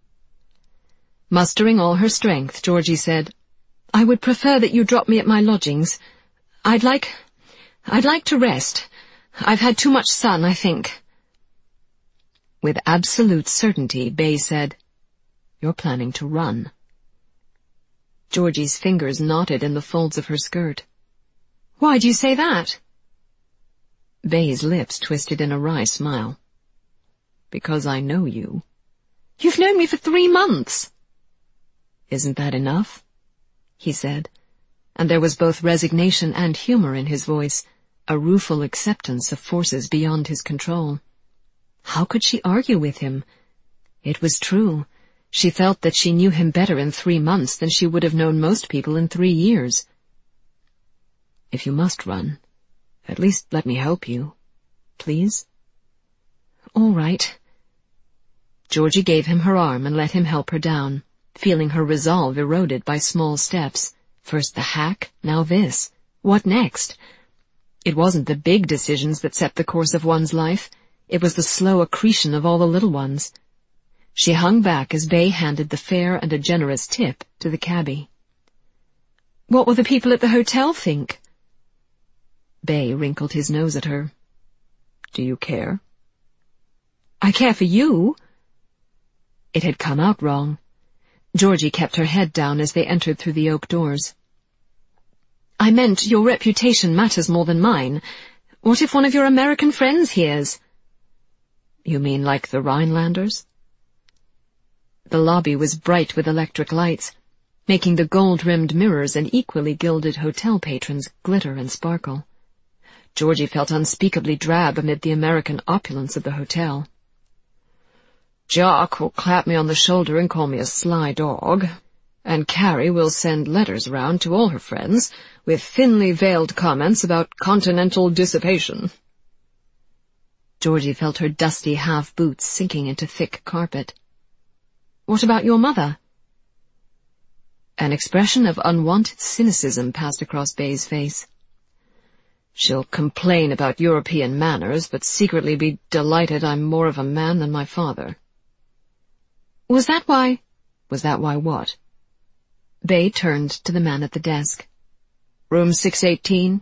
Mustering all her strength, Georgie said, "I would prefer that you drop me at my lodgings. I'd like... I'd like to rest. I've had too much sun, I think." With absolute certainty, Bay said, "You're planning to run." Georgie's fingers knotted in the folds of her skirt. "Why do you say that?" Bay's lips twisted in a wry smile. "Because I know you." "You've known me for three months." "Isn't that enough?" he said, and there was both resignation and humor in his voice, a rueful acceptance of forces beyond his control. How could she argue with him? It was true. She felt that she knew him better in three months than she would have known most people in three years. "If you must run, at least let me help you. Please?" "All right." Georgie gave him her arm and let him help her down, feeling her resolve eroded by small steps. First the hack, now this. What next? It wasn't the big decisions that set the course of one's life. It was the slow accretion of all the little ones. She hung back as Bay handed the fare and a generous tip to the cabbie. "What will the people at the hotel think?" Bay wrinkled his nose at her. "Do you care?" "I care for you." It had come out wrong. Georgie kept her head down as they entered through the oak doors. "I meant your reputation matters more than mine. What if one of your American friends hears? You mean like the Rhinelanders? The lobby was bright with electric lights, making the gold-rimmed mirrors and equally gilded hotel patrons glitter and sparkle. Georgie felt unspeakably drab amid the American opulence of the hotel. Jock will clap me on the shoulder and call me a sly dog, and Carrie will send letters round to all her friends with thinly veiled comments about continental dissipation. Georgie felt her dusty half-boots sinking into thick carpet. What about your mother? An expression of unwanted cynicism passed across Bay's face. She'll complain about European manners, but secretly be delighted I'm more of a man than my father. Was that why? Was that why what? Bay turned to the man at the desk. Room six eighteen?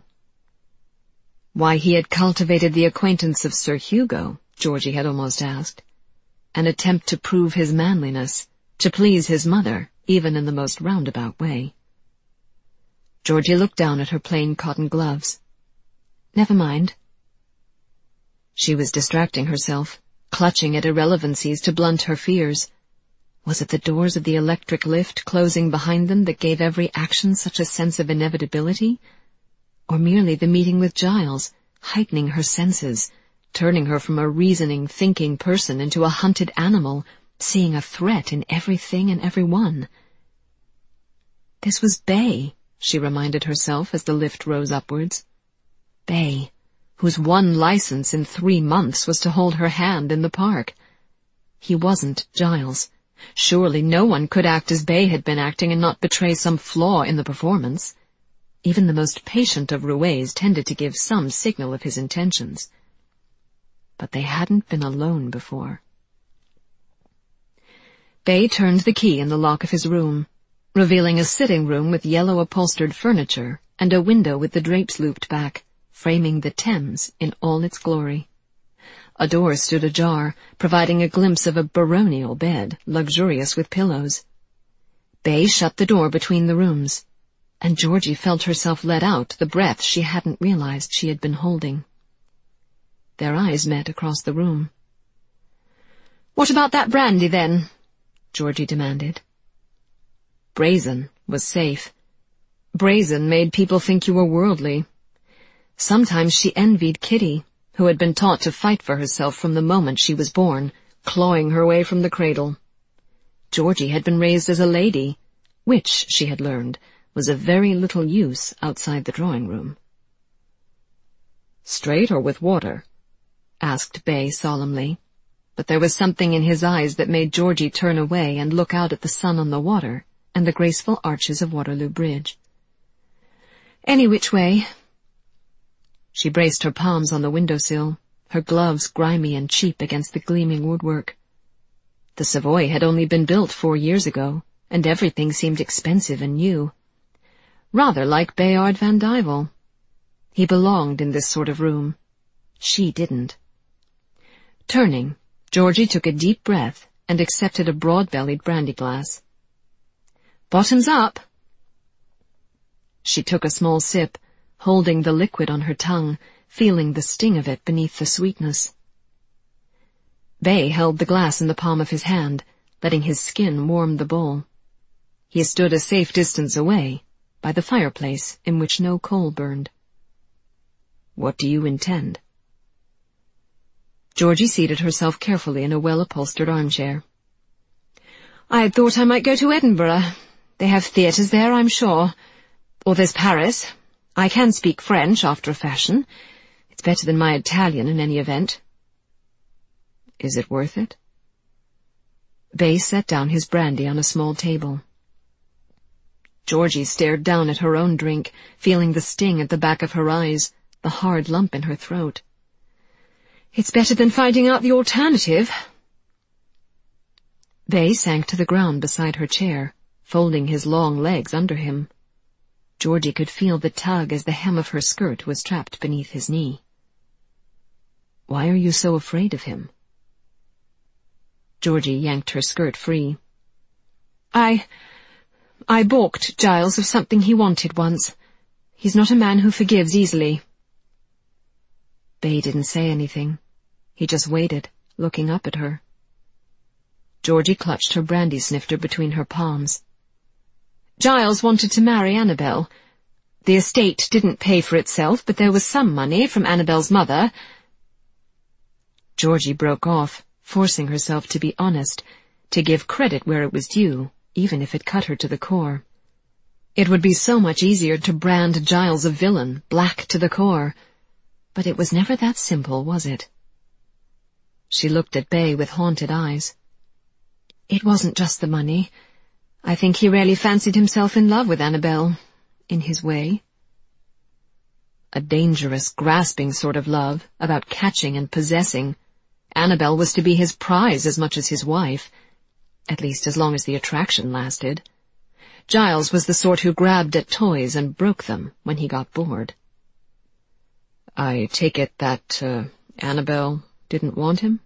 Why he had cultivated the acquaintance of Sir Hugo, Georgie had almost asked. An attempt to prove his manliness, to please his mother, even in the most roundabout way. Georgie looked down at her plain cotton gloves. Never mind. She was distracting herself, clutching at irrelevancies to blunt her fears. Was it the doors of the electric lift closing behind them that gave every action such a sense of inevitability? Or merely the meeting with Giles, heightening her senses, turning her from a reasoning, thinking person into a hunted animal, seeing a threat in everything and everyone? This was Bay, she reminded herself as the lift rose upwards. Bay, whose one license in three months was to hold her hand in the park. He wasn't Giles. Surely no one could act as Bay had been acting and not betray some flaw in the performance. Even the most patient of roués tended to give some signal of his intentions. But they hadn't been alone before. Bay turned the key in the lock of his room, revealing a sitting room with yellow upholstered furniture and a window with the drapes looped back, framing the Thames in all its glory. A door stood ajar, providing a glimpse of a baronial bed, luxurious with pillows. Bay shut the door between the rooms, and Georgie felt herself let out the breath she hadn't realized she had been holding. Their eyes met across the room. "What about that brandy, then?" Georgie demanded. Brazen was safe. Brazen made people think you were worldly. Sometimes she envied Kitty, who had been taught to fight for herself from the moment she was born, clawing her way from the cradle. Georgie had been raised as a lady, which, she had learned, was of very little use outside the drawing-room. "Straight or with water?" asked Bay solemnly, but there was something in his eyes that made Georgie turn away and look out at the sun on the water and the graceful arches of Waterloo Bridge. "Any which way." She braced her palms on the windowsill, her gloves grimy and cheap against the gleaming woodwork. The Savoy had only been built four years ago, and everything seemed expensive and new. Rather like Bayard Van Duyvel. He belonged in this sort of room. She didn't. Turning, Georgie took a deep breath and accepted a broad-bellied brandy glass. "Bottoms up." She took a small sip, holding the liquid on her tongue, feeling the sting of it beneath the sweetness. Bay held the glass in the palm of his hand, letting his skin warm the bowl. He stood a safe distance away, by the fireplace in which no coal burned. "What do you intend?" Georgie seated herself carefully in a well-upholstered armchair. "I thought I might go to Edinburgh. They have theatres there, I'm sure. Or there's Paris. I can speak French after a fashion. It's better than my Italian in any event." "Is it worth it?" Bay set down his brandy on a small table. Georgie stared down at her own drink, feeling the sting at the back of her eyes, the hard lump in her throat. "It's better than finding out the alternative." Bay sank to the ground beside her chair, folding his long legs under him. Georgie could feel the tug as the hem of her skirt was trapped beneath his knee. "Why are you so afraid of him?" Georgie yanked her skirt free. I... I balked Giles of something he wanted once. He's not a man who forgives easily." Bay didn't say anything. He just waited, looking up at her. Georgie clutched her brandy snifter between her palms. Giles wanted to marry Annabel. The estate didn't pay for itself, but there was some money from Annabel's mother. Georgie broke off, forcing herself to be honest, to give credit where it was due, even if it cut her to the core. It would be so much easier to brand Giles a villain, black to the core. But it was never that simple, was it? She looked at Bay with haunted eyes. It wasn't just the money. I think he really fancied himself in love with Annabel, in his way. A dangerous, grasping sort of love, about catching and possessing. Annabel was to be his prize as much as his wife, at least as long as the attraction lasted. Giles was the sort who grabbed at toys and broke them when he got bored. I take it that, uh, Annabel didn't want him?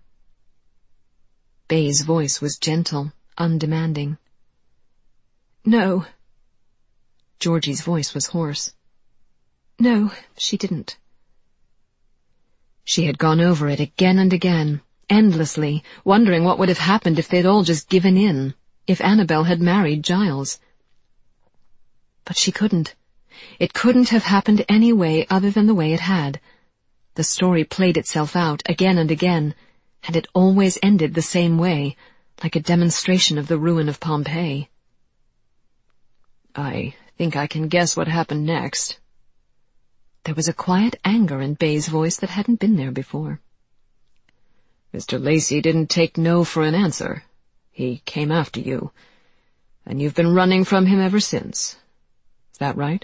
Bay's voice was gentle, undemanding. No. Georgie's voice was hoarse. No, she didn't. She had gone over it again and again, endlessly, wondering what would have happened if they'd all just given in, if Annabel had married Giles. But she couldn't. It couldn't have happened any way other than the way it had. The story played itself out again and again, and it always ended the same way, like a demonstration of the ruin of Pompeii. I think I can guess what happened next. There was a quiet anger in Bay's voice that hadn't been there before. Mister Lacey didn't take no for an answer. He came after you, and you've been running from him ever since. Is that right?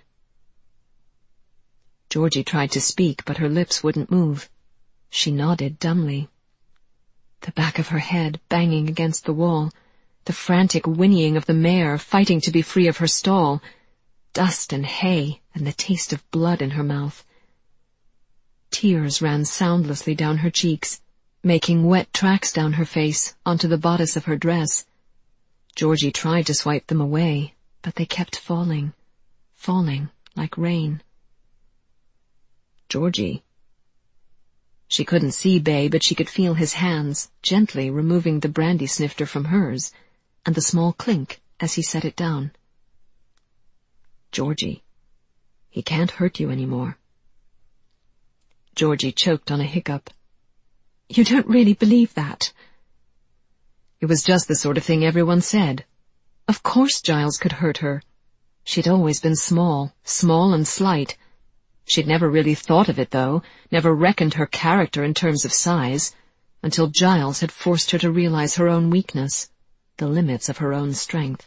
Georgie tried to speak, but her lips wouldn't move. She nodded dumbly. The back of her head banging against the wall, the frantic whinnying of the mare fighting to be free of her stall, dust and hay and the taste of blood in her mouth. Tears ran soundlessly down her cheeks, making wet tracks down her face onto the bodice of her dress. Georgie tried to swipe them away, but they kept falling, falling like rain. Georgie. She couldn't see Bay, but she could feel his hands gently removing the brandy snifter from hers, and the small clink as he set it down. Georgie, he can't hurt you anymore. Georgie choked on a hiccup. You don't really believe that? It was just the sort of thing everyone said. Of course Giles could hurt her. She'd always been small, small and slight. She'd never really thought of it, though, never reckoned her character in terms of size, until Giles had forced her to realize her own weakness, the limits of her own strength.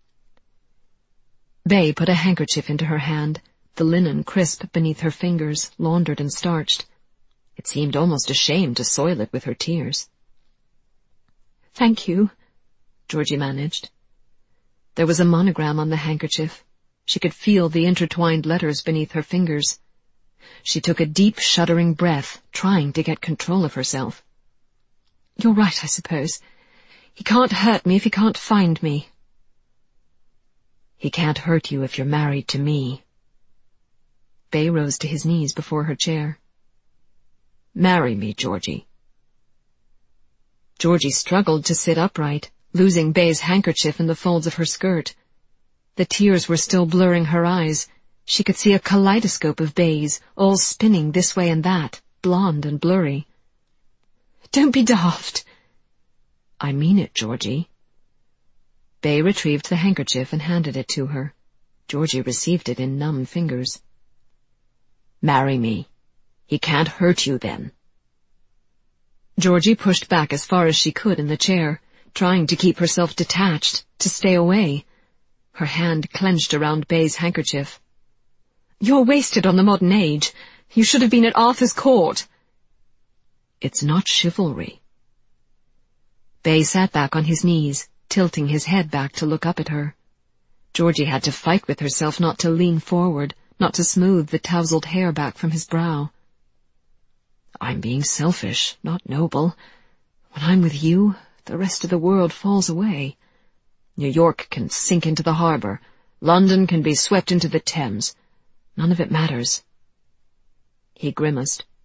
Bay put a handkerchief into her hand, the linen crisp beneath her fingers, laundered and starched. It seemed almost a shame to soil it with her tears. Thank you, Georgie managed. There was a monogram on the handkerchief. She could feel the intertwined letters beneath her fingers. She took a deep, shuddering breath, trying to get control of herself. You're right, I suppose. He can't hurt me if he can't find me. He can't hurt you if you're married to me. Bay rose to his knees before her chair. Marry me, Georgie. Georgie struggled to sit upright, losing Bay's handkerchief in the folds of her skirt. The tears were still blurring her eyes. She could see a kaleidoscope of bays, all spinning this way and that, blonde and blurry. Don't be daft. I mean it, Georgie. Bay retrieved the handkerchief and handed it to her. Georgie received it in numb fingers. Marry me. He can't hurt you then. Georgie pushed back as far as she could in the chair, trying to keep herself detached, to stay away. Her hand clenched around Bay's handkerchief. You're wasted on the modern age. You should have been at Arthur's court. It's not chivalry. Bay sat back on his knees, tilting his head back to look up at her. Georgie had to fight with herself not to lean forward, not to smooth the tousled hair back from his brow. I'm being selfish, not noble. When I'm with you, the rest of the world falls away. New York can sink into the harbor. London can be swept into the Thames. None of it matters. He grimaced.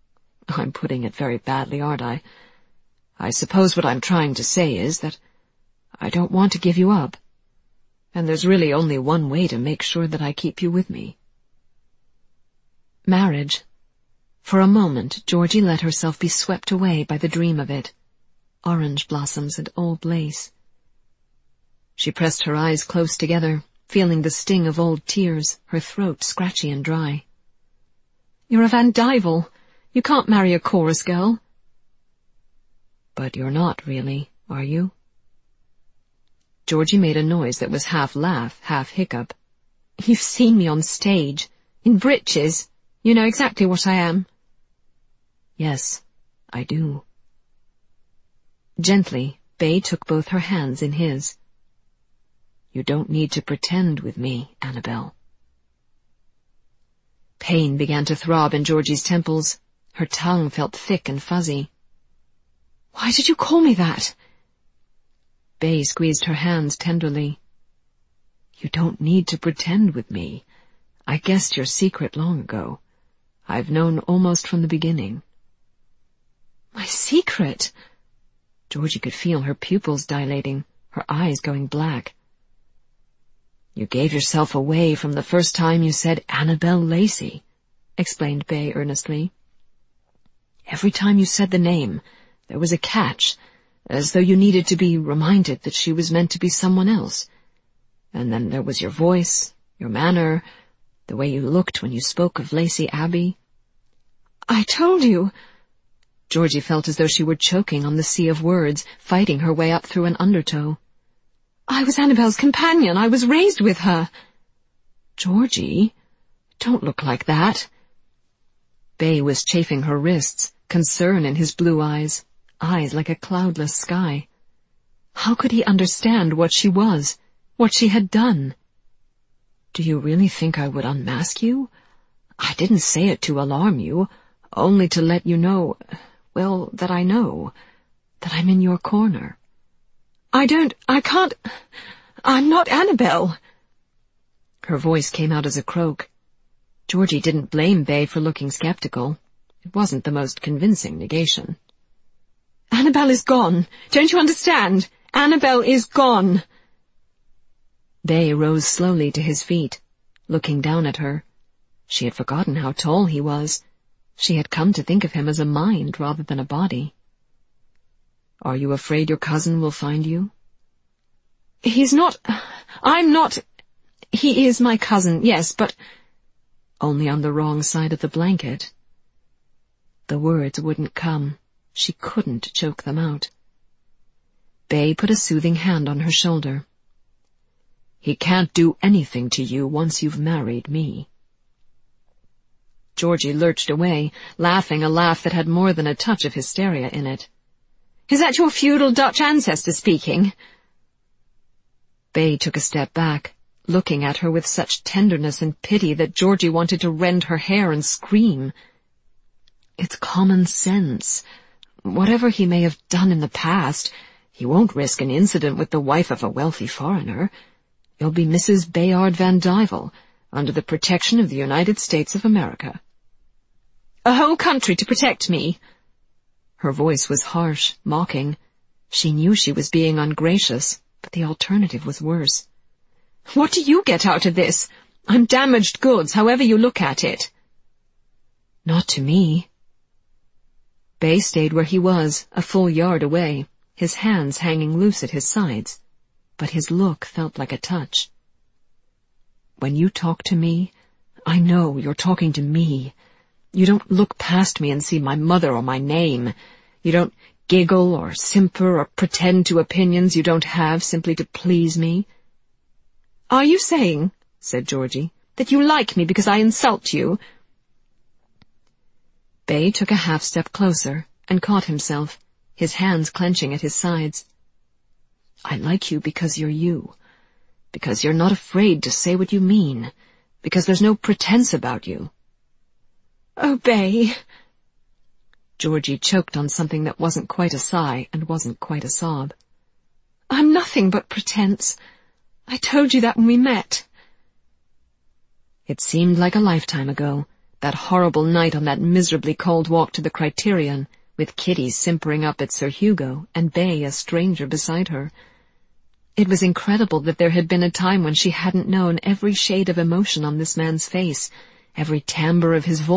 I'm putting it very badly, aren't I? I suppose what I'm trying to say is that I don't want to give you up, and there's really only one way to make sure that I keep you with me. Marriage. For a moment, Georgie let herself be swept away by the dream of it. Orange blossoms and old lace. She pressed her eyes close together, feeling the sting of old tears, her throat scratchy and dry. You're a Van Dyvel. You can't marry a chorus girl. But you're not really, are you? Georgie made a noise that was half laugh, half hiccup. You've seen me on stage, in breeches. You know exactly what I am. Yes, I do. Gently, Bay took both her hands in his. You don't need to pretend with me, Annabelle. Pain began to throb in Georgie's temples. Her tongue felt thick and fuzzy. Why did you call me that? Bay squeezed her hands tenderly. You don't need to pretend with me. I guessed your secret long ago. I've known almost from the beginning. My secret? Georgie could feel her pupils dilating, her eyes going black. You gave yourself away from the first time you said Annabelle Lacey, explained Bay earnestly. Every time you said the name, there was a catch, as though you needed to be reminded that she was meant to be someone else. And then there was your voice, your manner, the way you looked when you spoke of Lacey Abbey. I told you. Georgie felt as though she were choking on the sea of words, fighting her way up through an undertow. I was Annabelle's companion. I was raised with her. Georgie, don't look like that. Bay was chafing her wrists, concern in his blue eyes, eyes like a cloudless sky. How could he understand what she was, what she had done? Do you really think I would unmask you? I didn't say it to alarm you, only to let you know, well, that I know, that I'm in your corner. I don't, I can't, I'm not Annabelle. Her voice came out as a croak. Georgie didn't blame Bay for looking skeptical. It wasn't the most convincing negation. Annabelle is gone. Don't you understand? Annabelle is gone. Bay rose slowly to his feet, looking down at her. She had forgotten how tall he was. She had come to think of him as a mind rather than a body. Are you afraid your cousin will find you? He's not... I'm not... He is my cousin, yes, but... Only on the wrong side of the blanket. The words wouldn't come. She couldn't choke them out. Bay put a soothing hand on her shoulder. He can't do anything to you once you've married me. Georgie lurched away, laughing a laugh that had more than a touch of hysteria in it. Is that your feudal Dutch ancestor speaking? Bay took a step back, looking at her with such tenderness and pity that Georgie wanted to rend her hair and scream. It's common sense. Whatever he may have done in the past, he won't risk an incident with the wife of a wealthy foreigner. You'll be Missus Bayard Van Dyvel, under the protection of the United States of America. A whole country to protect me? Her voice was harsh, mocking. She knew she was being ungracious, but the alternative was worse. What do you get out of this? I'm damaged goods, however you look at it. Not to me. Bay stayed where he was, a full yard away, his hands hanging loose at his sides, but his look felt like a touch. When you talk to me, I know you're talking to me. You don't look past me and see my mother or my name. You don't giggle or simper or pretend to opinions you don't have simply to please me. Are you saying, said Georgie, that you like me because I insult you? Bay took a half step closer and caught himself, his hands clenching at his sides. I like you because you're you, because you're not afraid to say what you mean, because there's no pretense about you. Oh, Bay. Georgie choked on something that wasn't quite a sigh and wasn't quite a sob. I'm nothing but pretense. I told you that when we met. It seemed like a lifetime ago, That horrible night on that miserably cold walk to the Criterion, with Kitty simpering up at Sir Hugo and Bay, a stranger, beside her. It was incredible that there had been a time when she hadn't known every shade of emotion on this man's face, every timbre of his voice.